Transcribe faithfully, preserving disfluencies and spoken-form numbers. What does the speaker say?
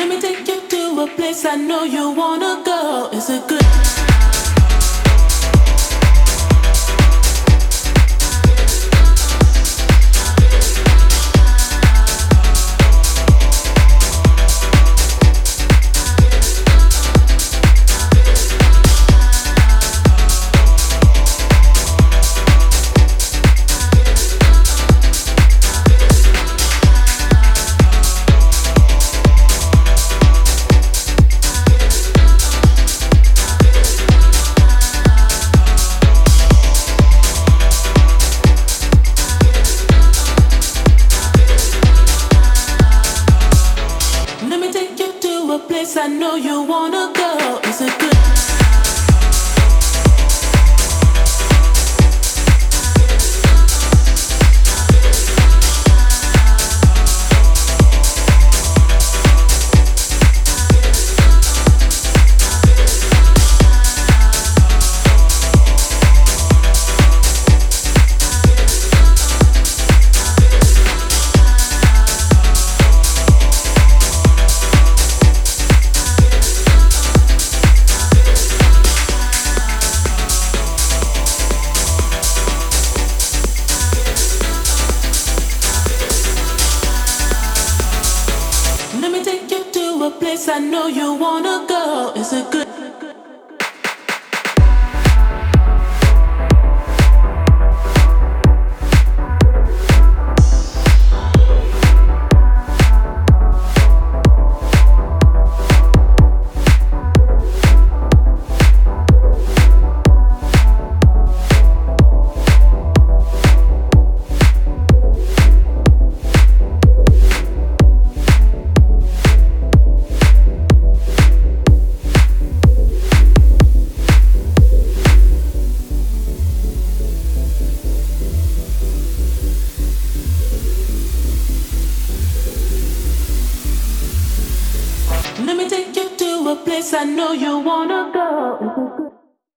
Let me take you to a place I know you wanna go. Is it good? Place I know you wanna go. Is it good? A place I know you wanna go. Is it good? Let me take you to a place I know you wanna go.